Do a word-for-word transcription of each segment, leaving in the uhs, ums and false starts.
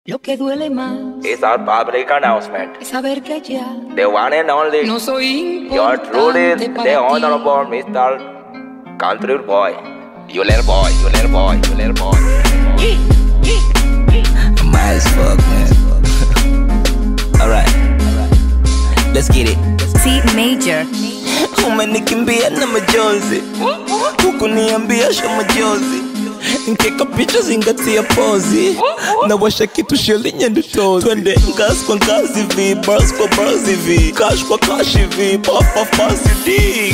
Lo que duele más It's our public announcement. es saber que ya The one and only, no soy your truly, importante para the ti. honorable Mister Country Boy. You little boy, you little boy, you little boy. I'm high as fuck, man. Alright, let's get it. C major. Umenikimbia na majonzi, hukuniambia sho majonzi. Nkeka picha zingatia pozi, na washa kitu shilinye ndutozi. Twende ngas kwa ngazi vi, bars kwa bars vi, cash kwa cash vi, puff puff puff dig.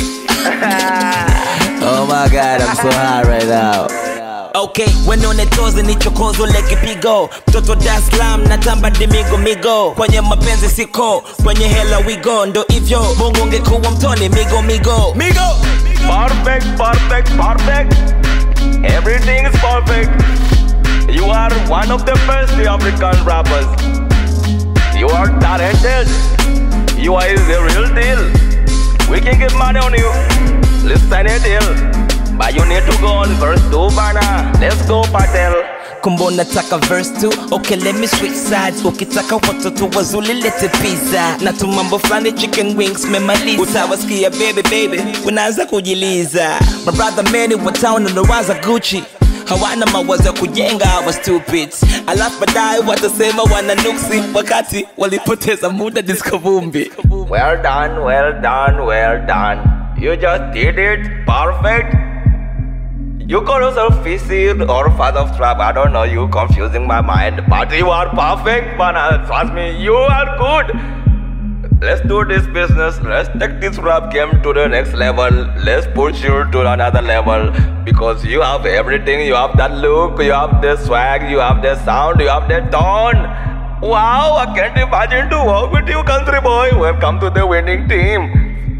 Oh my god, I'm so high right now. Okay, when on the toes ni chokozo leki pigo. Mtoto Dar es Salaam natamba dimigo migo. Kwenye mapenzi siko, kwenye hela we go. Ndo hivyo, bongo ungekuwa mtoni migo migo migo. Perfect, perfect, perfect. Everything is perfect. You are one of the best African rappers. You are talented. You are the real deal. We can get money on you. Listen a deal. But you need to go on verse two, bana. Let's go, Patel. Kumbo nataka verse two, okay let me switch sides. Ukitaka watoto wazuli lete pizza. Na tumambo flani chicken wings memaliza. Utawasikia baby baby, unaanza kujiliza. My brother Manny wa town unawaza Gucci. Hawana mawazo kujenga hawa stupids. Alafu baadaye watasema wana nuksi, wakati walipoteza muda disco vumbi. Well done, well done, well done. You just did it perfect. You call yourself Fizzy or Father of Trap, I don't know, you confusing my mind. But you are perfect, man, trust me, you are good. Let's do this business, let's take this rap game to the next level. Let's push you to another level. Because you have everything, you have that look, you have the swag, you have the sound, you have the tone. Wow, I can't imagine to work with you, country boy. Welcome to the winning team.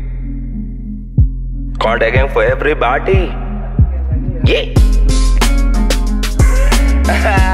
Contacting for everybody. Yeah.